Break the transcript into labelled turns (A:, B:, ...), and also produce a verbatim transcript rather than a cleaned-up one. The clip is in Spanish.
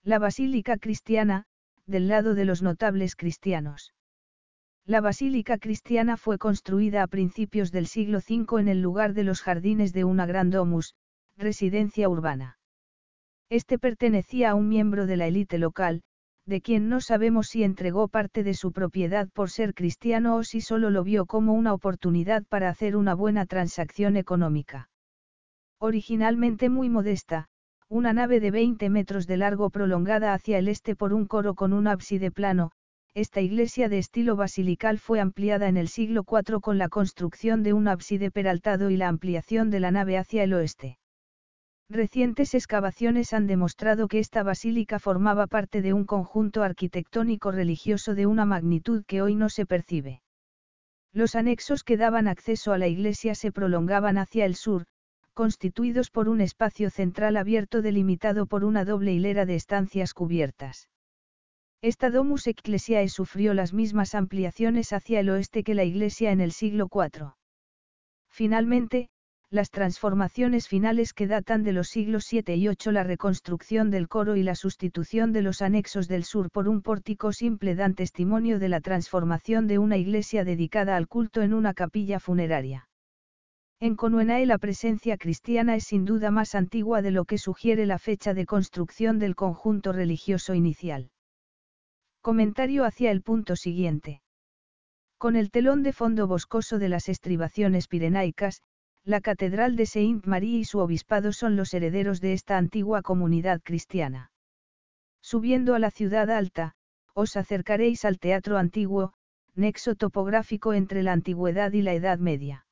A: La Basílica Cristiana, del lado de los notables cristianos. La Basílica Cristiana fue construida a principios del siglo cinco en el lugar de los jardines de una gran domus, residencia urbana. Este pertenecía a un miembro de la élite local, de quien no sabemos si entregó parte de su propiedad por ser cristiano o si solo lo vio como una oportunidad para hacer una buena transacción económica. Originalmente muy modesta, una nave de veinte metros de largo prolongada hacia el este por un coro con un ábside plano, esta iglesia de estilo basilical fue ampliada en el siglo cuatro con la construcción de un ábside peraltado y la ampliación de la nave hacia el oeste. Recientes excavaciones han demostrado que esta basílica formaba parte de un conjunto arquitectónico religioso de una magnitud que hoy no se percibe. Los anexos que daban acceso a la iglesia se prolongaban hacia el sur, constituidos por un espacio central abierto delimitado por una doble hilera de estancias cubiertas. Esta Domus Ecclesiae sufrió las mismas ampliaciones hacia el oeste que la iglesia en el siglo cuatro. Finalmente, las transformaciones finales que datan de los siglos siete y ocho, la reconstrucción del coro y la sustitución de los anexos del sur por un pórtico simple dan testimonio de la transformación de una iglesia dedicada al culto en una capilla funeraria. En Conuenae la presencia cristiana es sin duda más antigua de lo que sugiere la fecha de construcción del conjunto religioso inicial. Comentario hacia el punto siguiente. Con el telón de fondo boscoso de las estribaciones pirenaicas, la Catedral de Saint-Marie y su obispado son los herederos de esta antigua comunidad cristiana. Subiendo a la ciudad alta, os acercaréis al Teatro Antiguo, nexo topográfico entre la antigüedad y la Edad Media.